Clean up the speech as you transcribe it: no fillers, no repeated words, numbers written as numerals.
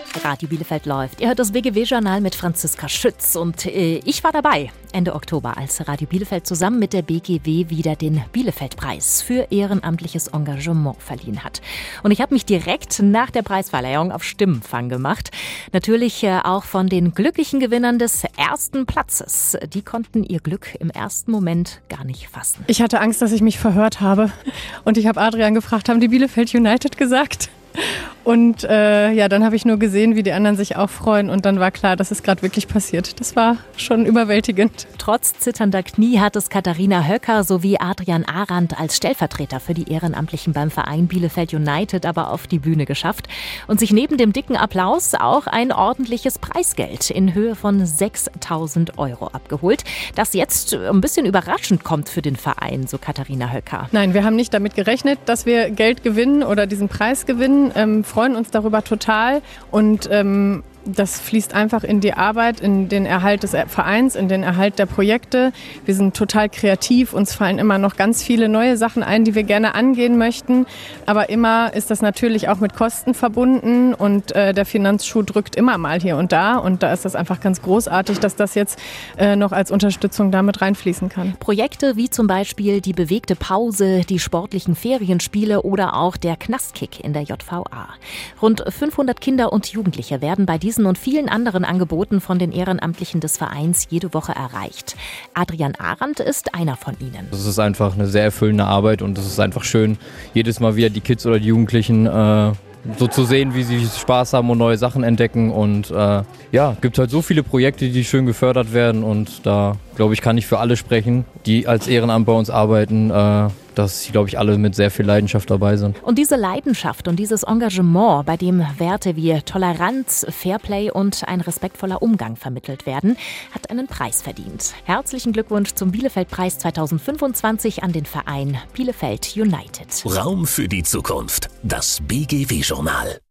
Radio Bielefeld läuft. Ihr hört das BGW-Journal mit Franziska Schütz und ich war dabei Ende Oktober, als Radio Bielefeld zusammen mit der BGW wieder den Bielefeld-Preis für ehrenamtliches Engagement verliehen hat. Und ich habe mich direkt nach der Preisverleihung auf Stimmenfang gemacht. Natürlich auch von den glücklichen Gewinnern des ersten Platzes. Die konnten ihr Glück im ersten Moment gar nicht fassen. Ich hatte Angst, dass ich mich verhört habe. Und ich habe Adrian gefragt, haben die Bielefeld United gesagt? Und dann habe ich nur gesehen, wie die anderen sich auch freuen. Und dann war klar, dass es gerade wirklich passiert. Das war schon überwältigend. Trotz zitternder Knie hat es Katharina Höcker sowie Adrian Arandt als Stellvertreter für die Ehrenamtlichen beim Verein Bielefeld United aber auf die Bühne geschafft und sich neben dem dicken Applaus auch ein ordentliches Preisgeld in Höhe von 6.000 € abgeholt, das jetzt ein bisschen überraschend kommt für den Verein, so Katharina Höcker. Nein, wir haben nicht damit gerechnet, dass wir Geld gewinnen oder diesen Preis gewinnen, freuen uns darüber total und das fließt einfach in die Arbeit, in den Erhalt des Vereins, in den Erhalt der Projekte. Wir sind total kreativ, uns fallen immer noch ganz viele neue Sachen ein, die wir gerne angehen möchten. Aber immer ist das natürlich auch mit Kosten verbunden und der Finanzschuh drückt immer mal hier und da. Und da ist das einfach ganz großartig, dass das jetzt noch als Unterstützung damit reinfließen kann. Projekte wie zum Beispiel die bewegte Pause, die sportlichen Ferienspiele oder auch der Knastkick in der JVA. Rund 500 Kinder und Jugendliche werden bei diesen und vielen anderen Angeboten von den Ehrenamtlichen des Vereins jede Woche erreicht. Adrian Arandt ist einer von ihnen. Das ist einfach eine sehr erfüllende Arbeit und es ist einfach schön, jedes Mal wieder die Kids oder die Jugendlichen so zu sehen, wie sie Spaß haben und neue Sachen entdecken. Und gibt halt so viele Projekte, die schön gefördert werden und da, glaube ich, kann ich für alle sprechen, die als Ehrenamt bei uns arbeiten, dass sie, glaube ich, alle mit sehr viel Leidenschaft dabei sind. Und diese Leidenschaft und dieses Engagement, bei dem Werte wie Toleranz, Fairplay und ein respektvoller Umgang vermittelt werden, hat einen Preis verdient. Herzlichen Glückwunsch zum Bielefeld-Preis 2025 an den Verein Bielefeld United. Raum für die Zukunft. Das BGW-Journal.